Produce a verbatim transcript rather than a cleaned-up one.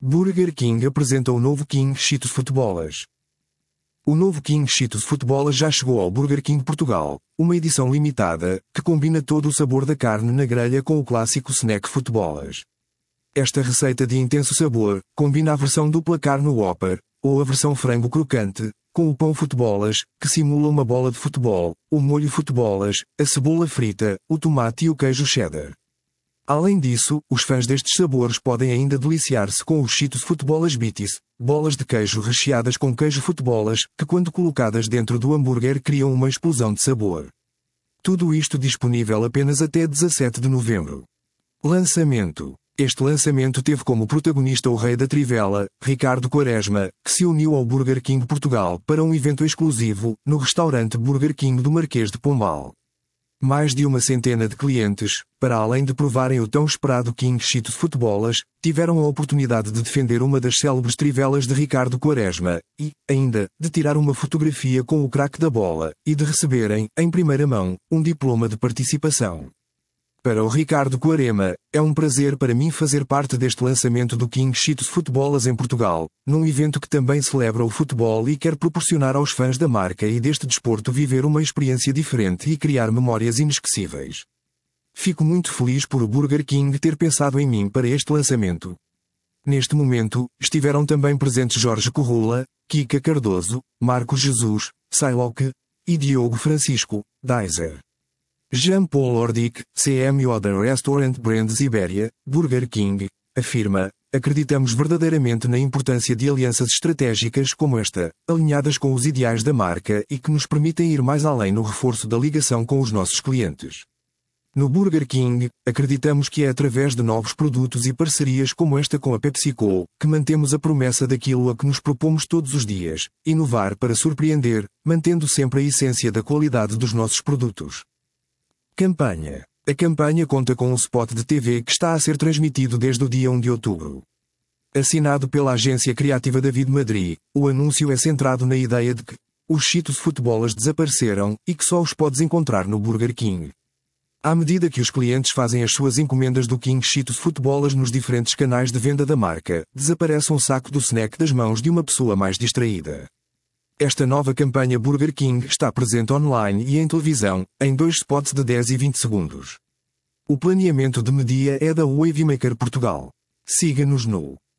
Burger King apresenta o novo King Cheetos Footballas. O novo King Cheetos Footballas já chegou ao Burger King Portugal, uma edição limitada, que combina todo o sabor da carne na grelha com o clássico snack Footballas. Esta receita de intenso sabor, combina a versão dupla carne Whopper, ou a versão frango crocante, com o pão Footballas, que simula uma bola de futebol, o molho Footballas, a cebola frita, o tomate e o queijo cheddar. Além disso, os fãs destes sabores podem ainda deliciar-se com os Cheetos Footballas Bites, bolas de queijo recheadas com queijo Footballas, que quando colocadas dentro do hambúrguer criam uma explosão de sabor. Tudo isto disponível apenas até dezassete de novembro. Lançamento. Este lançamento teve como protagonista o rei da Trivela, Ricardo Quaresma, que se uniu ao Burger King Portugal para um evento exclusivo, no restaurante Burger King do Marquês de Pombal. Mais de uma centena de clientes, para além de provarem o tão esperado King Cheetos Footballas, tiveram a oportunidade de defender uma das célebres trivelas de Ricardo Quaresma, e, ainda, de tirar uma fotografia com o craque da bola, e de receberem, em primeira mão, um diploma de participação. Para o Ricardo Quaresma, é um prazer para mim fazer parte deste lançamento do King Cheetos Footballas em Portugal, num evento que também celebra o futebol e quer proporcionar aos fãs da marca e deste desporto viver uma experiência diferente e criar memórias inesquecíveis. Fico muito feliz por o Burger King ter pensado em mim para este lançamento. Neste momento, estiveram também presentes Jorge Corrula, Kika Cardoso, Marcos Jesus, Psylocke e Diogo Francisco, Daiser. Jean-Paul Ordic, C M O da Restaurant Brands Iberia, Burger King, afirma: acreditamos verdadeiramente na importância de alianças estratégicas como esta, alinhadas com os ideais da marca e que nos permitem ir mais além no reforço da ligação com os nossos clientes. No Burger King, acreditamos que é através de novos produtos e parcerias como esta com a PepsiCo, que mantemos a promessa daquilo a que nos propomos todos os dias: inovar para surpreender, mantendo sempre a essência da qualidade dos nossos produtos. Campanha. A campanha conta com um spot de T V que está a ser transmitido desde o dia um de outubro. Assinado pela agência criativa David Madrid, o anúncio é centrado na ideia de que os Cheetos Footballas desapareceram e que só os podes encontrar no Burger King. À medida que os clientes fazem as suas encomendas do King Cheetos Footballas nos diferentes canais de venda da marca, desaparece um saco do snack das mãos de uma pessoa mais distraída. Esta nova campanha Burger King está presente online e em televisão, em dois spots de dez e vinte segundos. O planeamento de mídia é da Wavemaker Portugal. Siga-nos no